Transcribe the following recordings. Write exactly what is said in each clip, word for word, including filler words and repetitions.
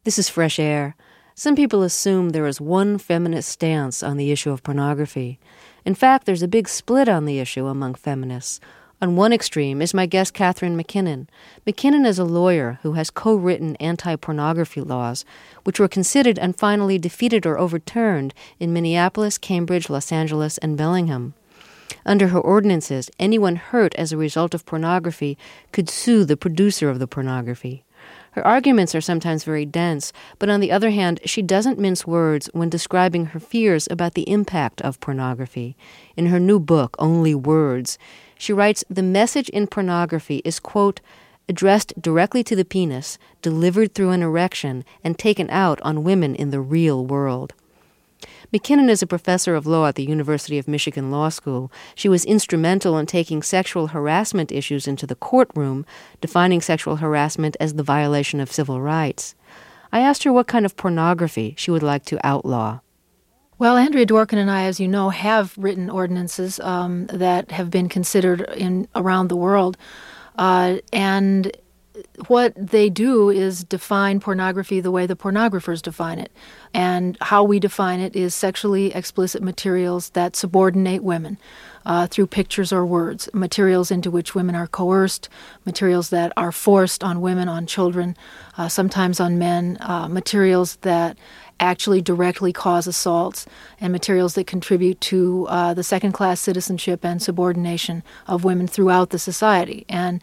This is Fresh Air. Some people assume there is one feminist stance on the issue of pornography. In fact, there's a big split on the issue among feminists. On one extreme is my guest Catherine MacKinnon. MacKinnon is a lawyer who has co-written anti-pornography laws, which were considered and finally defeated or overturned in Minneapolis, Cambridge, Los Angeles, and Bellingham. Under her ordinances, anyone hurt as a result of pornography could sue the producer of the pornography. Her arguments are sometimes very dense, but on the other hand, she doesn't mince words when describing her fears about the impact of pornography. In her new book, Only Words, she writes, the message in pornography is, quote, addressed directly to the penis, delivered through an erection, and taken out on women in the real world. MacKinnon is a professor of law at the University of Michigan Law School. She was instrumental in taking sexual harassment issues into the courtroom, defining sexual harassment as the violation of civil rights. I asked her what kind of pornography she would like to outlaw. Well, Andrea Dworkin and I, as you know, have written ordinances um, that have been considered in around the world. Uh, and what they do is define pornography the way the pornographers define it. And how we define it is sexually explicit materials that subordinate women uh, through pictures or words, materials into which women are coerced, materials that are forced on women, on children, uh, sometimes on men, uh, materials that actually directly cause assaults, and materials that contribute to uh, the second-class citizenship and subordination of women throughout the society. And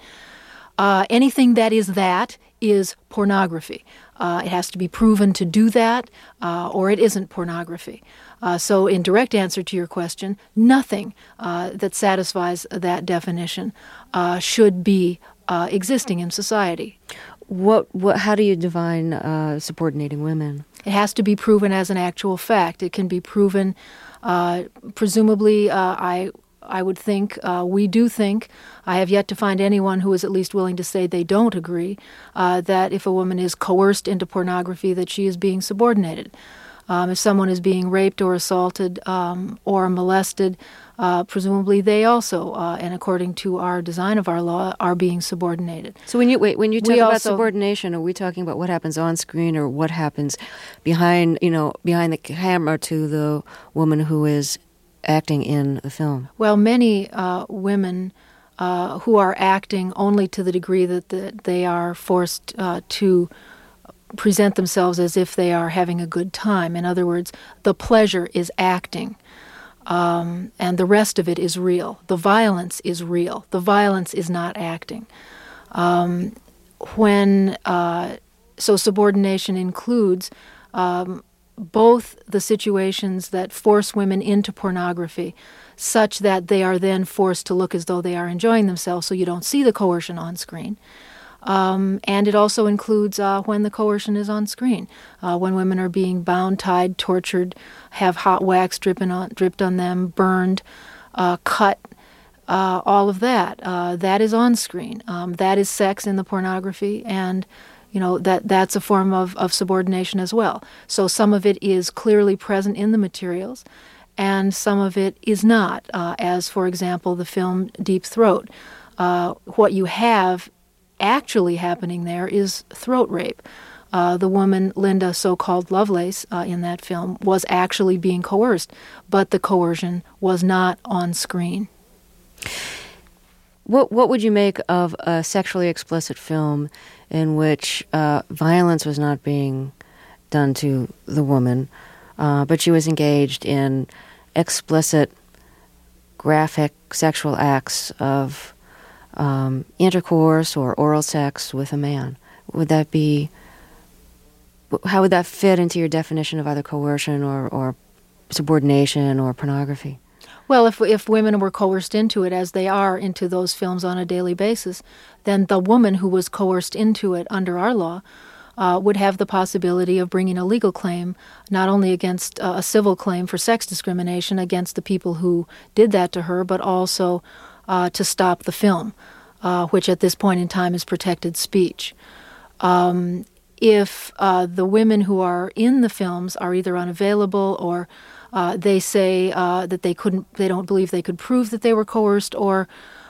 Uh, anything that is that is pornography. Uh, it has to be proven to do that, uh, or it isn't pornography. Uh, so in direct answer to your question, nothing uh, that satisfies that definition uh, should be uh, existing in society. What, what, how do you define uh, subordinating women? It has to be proven as an actual fact. It can be proven, uh, presumably, uh, I I would think, uh, we do think, I have yet to find anyone who is at least willing to say they don't agree, uh, that if a woman is coerced into pornography, that she is being subordinated. Um, if someone is being raped or assaulted um, or molested, uh, presumably they also, uh, and according to our design of our law, are being subordinated. So when you wait, when you talk we about also, subordination, are we talking about what happens on screen or what happens behind, you know, behind the camera to the woman who is acting in the film? Well, many uh, women uh, who are acting only to the degree that the, they are forced uh, to present themselves as if they are having a good time. In other words, the pleasure is acting, um, and the rest of it is real. The violence is real. The violence is not acting. Um, when uh, so subordination includes um, both the situations that force women into pornography such that they are then forced to look as though they are enjoying themselves, so you don't see the coercion on screen. Um, and it also includes uh, when the coercion is on screen, uh, when women are being bound, tied, tortured, have hot wax dripping on, dripped on them, burned, uh, cut, uh, all of that. Uh, that is on screen. Um, that is sex in the pornography, and you know, that that's a form of, of subordination as well. So some of it is clearly present in the materials, and some of it is not, uh, as, for example, the film Deep Throat. Uh, what you have actually happening there is throat rape. Uh, the woman, Linda, so-called Lovelace, uh, in that film, was actually being coerced, but the coercion was not on screen. What what would you make of a sexually explicit film in which uh, violence was not being done to the woman, uh, but she was engaged in explicit, graphic sexual acts of um, intercourse or oral sex with a man? Would that be, how would that fit into your definition of either coercion or, or subordination or pornography? Well, if if women were coerced into it, as they are into those films on a daily basis, then the woman who was coerced into it under our law uh, would have the possibility of bringing a legal claim, not only against uh, a civil claim for sex discrimination against the people who did that to her, but also uh, to stop the film, uh, which at this point in time is protected speech. Um, if uh, the women who are in the films are either unavailable or Uh, they say uh, that they couldn't, they don't believe they could prove that they were coerced, or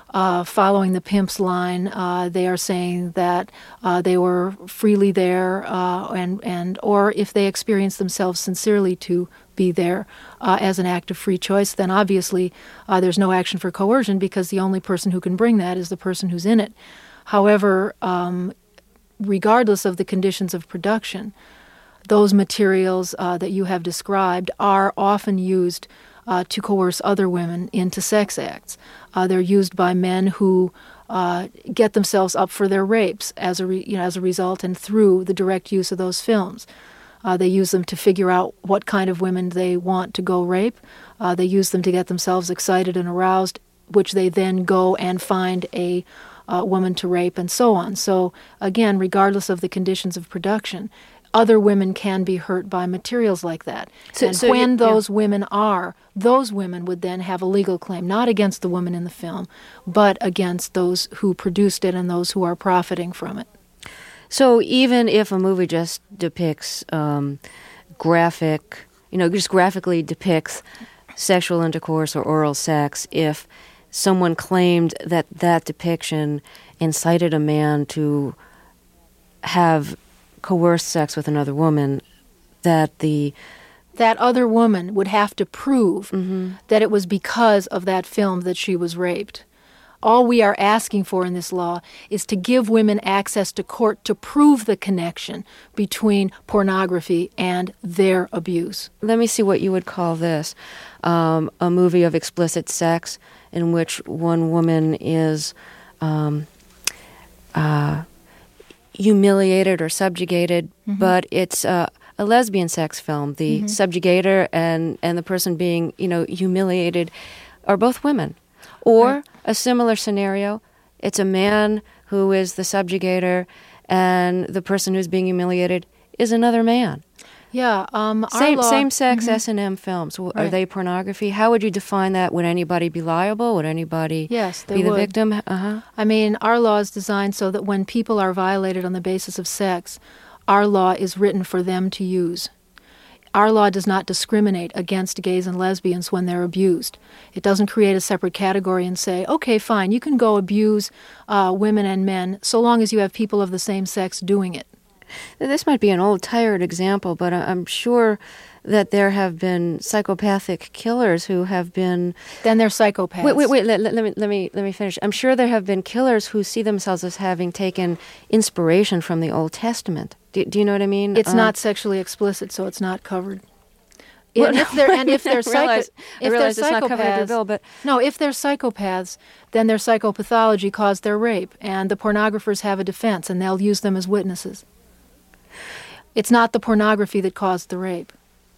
uh, following the pimp's line. Uh, they are saying that uh, they were freely there, uh, and and or if they experience themselves sincerely to be there uh, as an act of free choice, then obviously uh, there's no action for coercion, because the only person who can bring that is the person who's in it. However, um, regardless of the conditions of production, those materials uh, that you have described are often used uh, to coerce other women into sex acts. Uh, they're used by men who uh, get themselves up for their rapes as a re- you know, as a result, and through the direct use of those films. Uh, they use them to figure out what kind of women they want to go rape. Uh, they use them to get themselves excited and aroused, which they then go and find a uh, woman to rape, and so on. So again, regardless of the conditions of production, other women can be hurt by materials like that. So, and so when you, those yeah. women are, those women would then have a legal claim, not against the woman in the film, but against those who produced it and those who are profiting from it. So even if a movie just depicts um, graphic, you know, just graphically depicts sexual intercourse or oral sex, if someone claimed that that depiction incited a man to have coerced sex with another woman, that the that other woman would have to prove mm-hmm. that it was because of that film that she was raped. All we are asking for in this law is to give women access to court to prove the connection between pornography and their abuse. Let me see what you would call this. Um, a movie of explicit sex in which one woman is um, uh, humiliated or subjugated, mm-hmm. but it's uh, a lesbian sex film. The mm-hmm. subjugator and, and the person being, you know, humiliated are both women. Or right. a similar scenario, it's a man who is the subjugator and the person who's being humiliated is another man. Yeah. Um, our Same, law, same-sex mm-hmm. S and M films. Are right. they pornography? How would you define that? Would anybody be liable? Would anybody yes, they be the would. victim? Uh-huh. I mean, our law is designed so that when people are violated on the basis of sex, our law is written for them to use. Our law does not discriminate against gays and lesbians when they're abused. It doesn't create a separate category and say, okay, fine, you can go abuse uh, women and men so long as you have people of the same sex doing it. This might be an old, tired example, but I'm sure that there have been psychopathic killers who have been... Then they're psychopaths. Wait, wait, wait, let, let, let me, let me, let me finish. I'm sure there have been killers who see themselves as having taken inspiration from the Old Testament. Do, do you know what I mean? It's um, not sexually explicit, so it's not covered. Well, and, if they're, and if they're I realize, psycho- I if realize they're it's not covered under psychopaths, bill, but no, if they're psychopaths, then their psychopathology caused their rape, and the pornographers have a defense, and they'll use them as witnesses. It's not the pornography that caused the rape.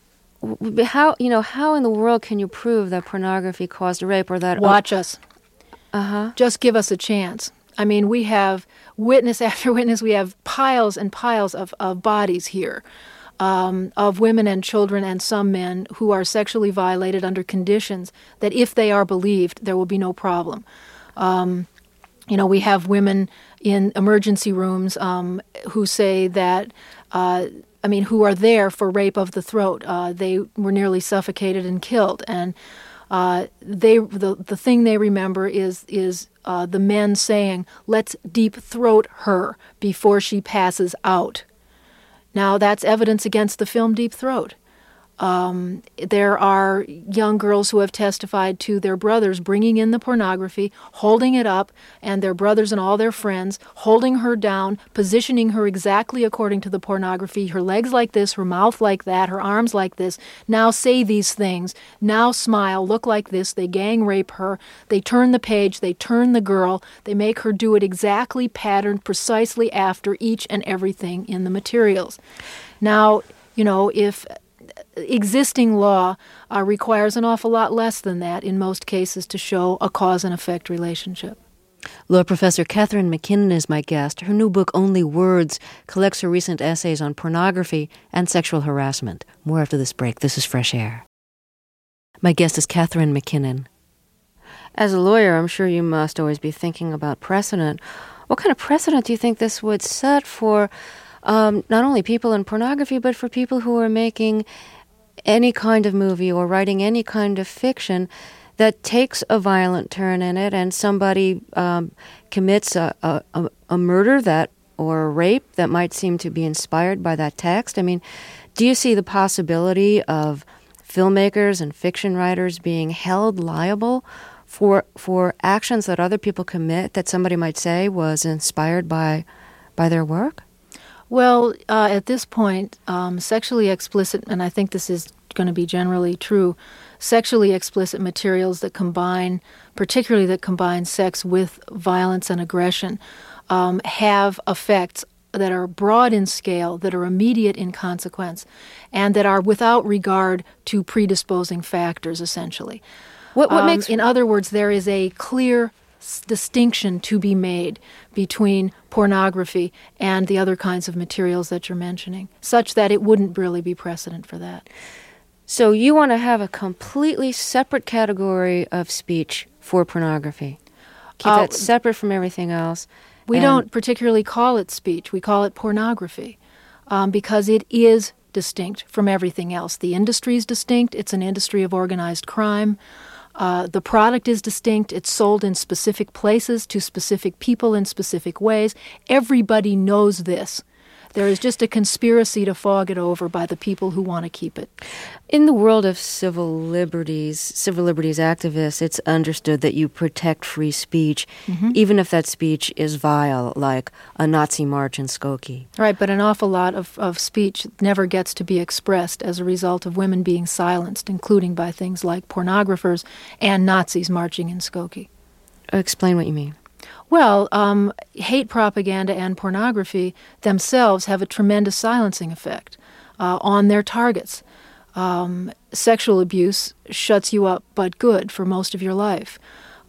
how you know how in the world can you prove that pornography caused a rape or that? Watch us. Uh huh. Just give us a chance. I mean, we have witness after witness. We have piles and piles of, of bodies here. Um, of women and children and some men who are sexually violated under conditions that if they are believed, there will be no problem. Um, you know, we have women in emergency rooms um, who say that, uh, I mean, who are there for rape of the throat. Uh, they were nearly suffocated and killed. And uh, they the, the thing they remember is, is uh, the men saying, let's deep throat her before she passes out. Now, that's evidence against the film Deep Throat. Um, there are young girls who have testified to their brothers bringing in the pornography, holding it up, and their brothers and all their friends holding her down, positioning her exactly according to the pornography, her legs like this, her mouth like that, her arms like this. Now say these things. Now smile, look like this. They gang rape her. They turn the page. They turn the girl. They make her do it exactly patterned precisely after each and everything in the materials. Now, you know, if existing law uh, requires an awful lot less than that in most cases to show a cause and effect relationship. Law Professor Catherine MacKinnon is my guest. Her new book, Only Words, collects her recent essays on pornography and sexual harassment. More after this break. This is Fresh Air. My guest is Catherine MacKinnon. As a lawyer, I'm sure you must always be thinking about precedent. What kind of precedent do you think this would set for um, not only people in pornography, but for people who are making any kind of movie or writing any kind of fiction that takes a violent turn in it, and somebody um, commits a, a, a murder that or a rape that might seem to be inspired by that text? I mean, do you see the possibility of filmmakers and fiction writers being held liable for for actions that other people commit that somebody might say was inspired by by their work? Well, uh, at this point, um, sexually explicit, and I think this is going to be generally true, sexually explicit materials that combine, particularly that combine sex with violence and aggression, um, have effects that are broad in scale, that are immediate in consequence, and that are without regard to predisposing factors, essentially. What, what um, makes... In other words, there is a clear s- distinction to be made between pornography and the other kinds of materials that you're mentioning, such that it wouldn't really be precedent for that. So you want to have a completely separate category of speech for pornography. Keep Uh, that separate from everything else. We and- don't particularly call it speech. We call it pornography um, because it is distinct from everything else. The industry is distinct. It's an industry of organized crime. Uh, the product is distinct. It's sold in specific places to specific people in specific ways. Everybody knows this. There is just a conspiracy to fog it over by the people who want to keep it. In the world of civil liberties, civil liberties activists, it's understood that you protect free speech, mm-hmm. even if that speech is vile, like a Nazi march in Skokie. Right, but an awful lot of, of speech never gets to be expressed as a result of women being silenced, including by things like pornographers and Nazis marching in Skokie. Explain what you mean. Well, um, hate propaganda and pornography themselves have a tremendous silencing effect uh, on their targets. Um, sexual abuse shuts you up but good for most of your life.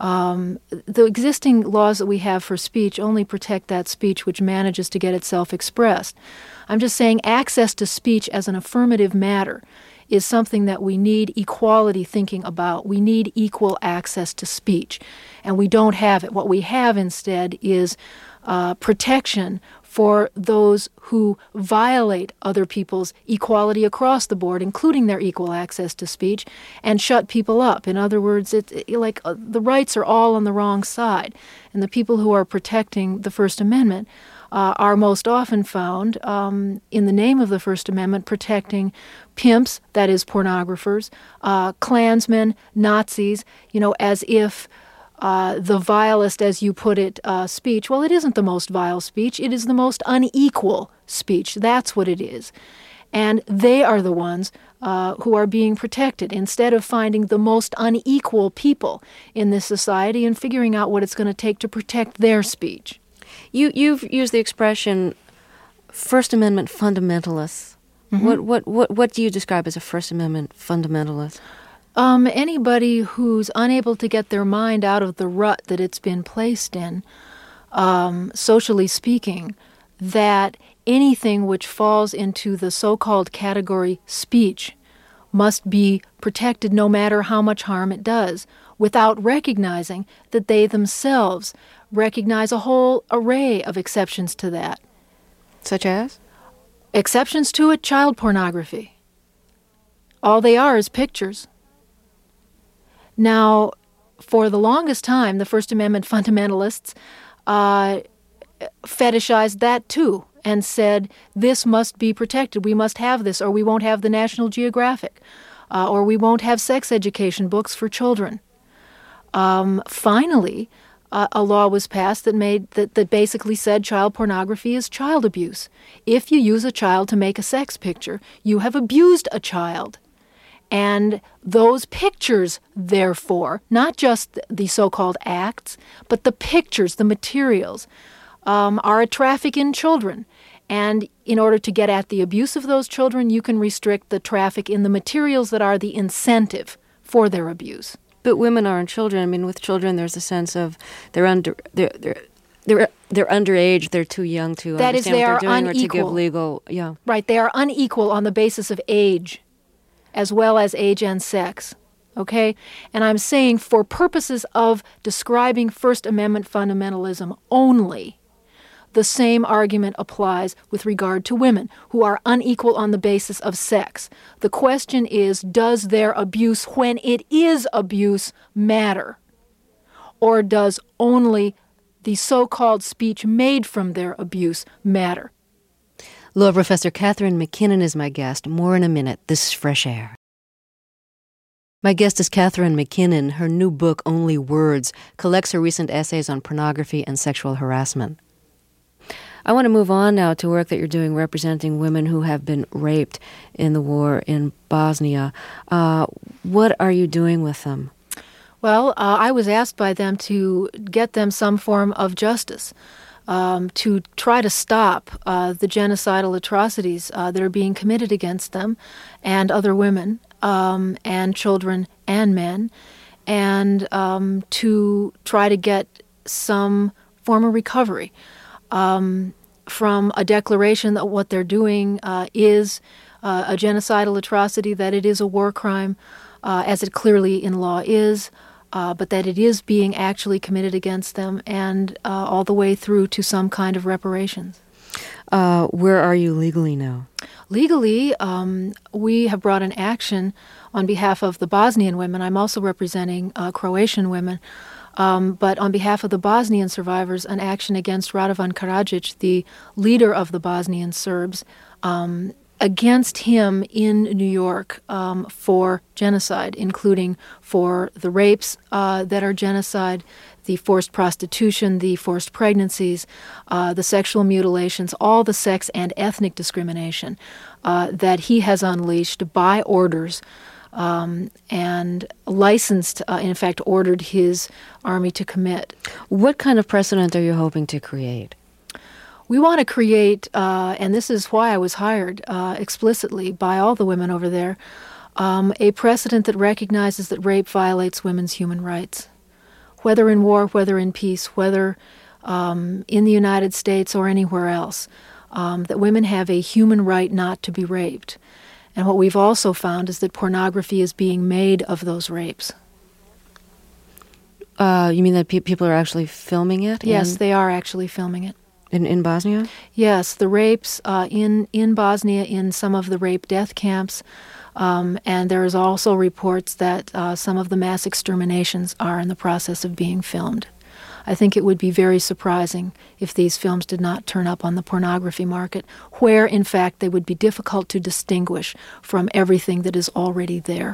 Um, the existing laws that we have for speech only protect that speech which manages to get itself expressed. I'm just saying access to speech as an affirmative matter is something that we need equality thinking about. We need equal access to speech, and we don't have it. What we have instead is uh, protection for those who violate other people's equality across the board, including their equal access to speech, and shut people up. In other words, it, it, like uh, the rights are all on the wrong side, and the people who are protecting the First Amendment Uh, are most often found um, in the name of the First Amendment protecting pimps, that is pornographers, uh, Klansmen, Nazis, you know, as if uh, the vilest, as you put it, uh, speech, well, it isn't the most vile speech, it is the most unequal speech. That's what it is. And they are the ones uh, who are being protected instead of finding the most unequal people in this society and figuring out what it's going to take to protect their speech. You, you've used the expression First Amendment fundamentalists. Mm-hmm. What, what, what, what do you describe as a First Amendment fundamentalist? Um, anybody who's unable to get their mind out of the rut that it's been placed in, um, socially speaking, that anything which falls into the so-called category speech must be protected no matter how much harm it does, without recognizing that they themselves recognize a whole array of exceptions to that. Such as? Exceptions to it, child pornography. All they are is pictures. Now, for the longest time, the First Amendment fundamentalists uh, fetishized that too and said, this must be protected, we must have this, or we won't have the National Geographic, uh, or we won't have sex education books for children. Um, finally, Uh, a law was passed that made that, that basically said child pornography is child abuse. If you use a child to make a sex picture, you have abused a child. And those pictures, therefore, not just the so-called acts, but the pictures, the materials, um, are a traffic in children. And in order to get at the abuse of those children, you can restrict the traffic in the materials that are the incentive for their abuse. But women aren't children. I mean, with children, there's a sense of they're under they're they're they're, they're underage. They're too young to that understand is, they what they're are doing unequal. or to give legal. Yeah, right. They are unequal on the basis of age, as well as age and sex. Okay, and I'm saying for purposes of describing First Amendment fundamentalism only, the same argument applies with regard to women who are unequal on the basis of sex. The question is, does their abuse, when it is abuse, matter? Or does only the so-called speech made from their abuse matter? Law Professor Catherine MacKinnon is my guest. More in a minute. This is Fresh Air. My guest is Catherine MacKinnon. Her new book, Only Words, collects her recent essays on pornography and sexual harassment. I want to move on now to work that you're doing representing women who have been raped in the war in Bosnia. Uh, what are you doing with them? Well, uh, I was asked by them to get them some form of justice, um, to try to stop uh, the genocidal atrocities uh, that are being committed against them and other women. Um, and children and men, and um, to try to get some form of recovery um, from a declaration that what they're doing uh, is uh, a genocidal atrocity, that it is a war crime, uh, as it clearly in law is, uh, but that it is being actually committed against them, and uh, all the way through to some kind of reparations. Uh, where are you legally now? Legally, um, we have brought an action on behalf of the Bosnian women. I'm also representing uh, Croatian women, um, but on behalf of the Bosnian survivors, an action against Radovan Karadzic, the leader of the Bosnian Serbs, um, against him in New York um, for genocide, including for the rapes uh, that are genocide, the forced prostitution, the forced pregnancies, uh, the sexual mutilations, all the sex and ethnic discrimination uh, that he has unleashed by orders um, and licensed, uh, in fact, ordered his army to commit. What kind of precedent are you hoping to create? We want to create, uh, and this is why I was hired uh, explicitly by all the women over there, um, a precedent that recognizes that rape violates women's human rights. Whether in war, whether in peace, whether um, in the United States or anywhere else, um, that women have a human right not to be raped. And what we've also found is that pornography is being made of those rapes. Uh, you mean that pe- people are actually filming it? Yes, in, they are actually filming it. In, in Bosnia? Yes, the rapes uh, in, in Bosnia, in some of the rape death camps, Um, and there is also reports that uh, some of the mass exterminations are in the process of being filmed. I think it would be very surprising if these films did not turn up on the pornography market, where, in fact, they would be difficult to distinguish from everything that is already there.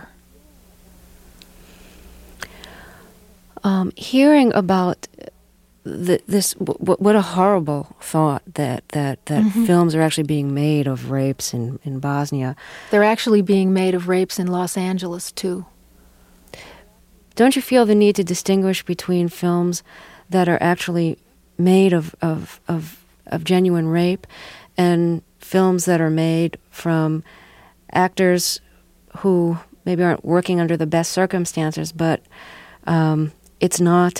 Um, hearing about the, this, w- what a horrible thought that that, that mm-hmm. films are actually being made of rapes in, in Bosnia. They're actually being made of rapes in Los Angeles, too. Don't you feel the need to distinguish between films that are actually made of, of, of, of genuine rape and films that are made from actors who maybe aren't working under the best circumstances, but um, it's not...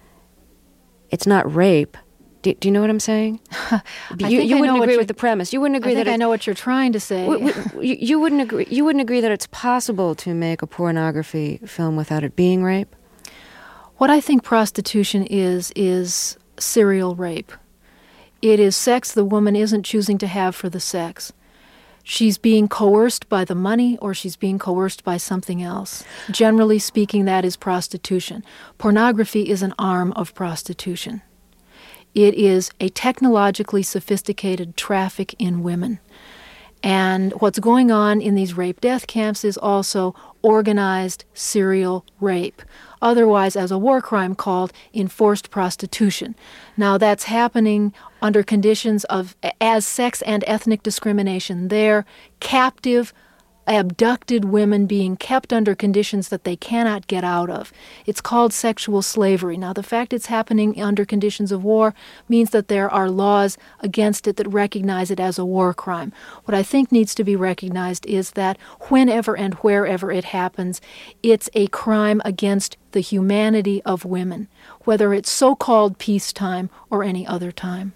It's not rape. Do, do you know what I'm saying? I you think you I wouldn't know agree what with the premise. You wouldn't agree I think that I know what you're trying to say. W- w- you, you wouldn't agree. You wouldn't agree that it's possible to make a pornography film without it being rape. What I think prostitution is is serial rape. It is sex the woman isn't choosing to have for the sex. She's being coerced by the money, or she's being coerced by something else. Generally speaking, that is prostitution. Pornography is an arm of prostitution. It is a technologically sophisticated traffic in women. And what's going on in these rape death camps is also organized serial rape, otherwise as a war crime called enforced prostitution. Now that's happening under conditions of, as sex and ethnic discrimination there, captive, abducted women being kept under conditions that they cannot get out of. It's called sexual slavery. Now, the fact it's happening under conditions of war means that there are laws against it that recognize it as a war crime. What I think needs to be recognized is that whenever and wherever it happens, it's a crime against the humanity of women, whether it's so-called peacetime or any other time.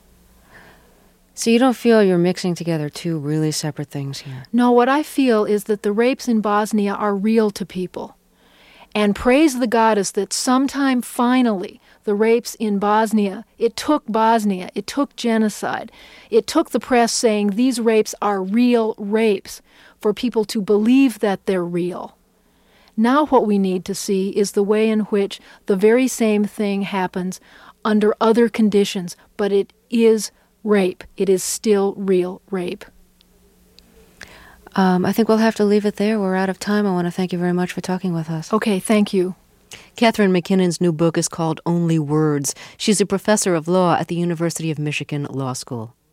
So you don't feel you're mixing together two really separate things here? No, what I feel is that the rapes in Bosnia are real to people. And praise the goddess that sometime finally the rapes in Bosnia. It took Bosnia. It took genocide. It took the press saying these rapes are real rapes for people to believe that they're real. Now what we need to see is the way in which the very same thing happens under other conditions, but it is rape. It is still real rape. Um, I think we'll have to leave it there. We're out of time. I want to thank you very much for talking with us. Okay, thank you. Catherine MacKinnon's new book is called Only Words. She's a professor of law at the University of Michigan Law School.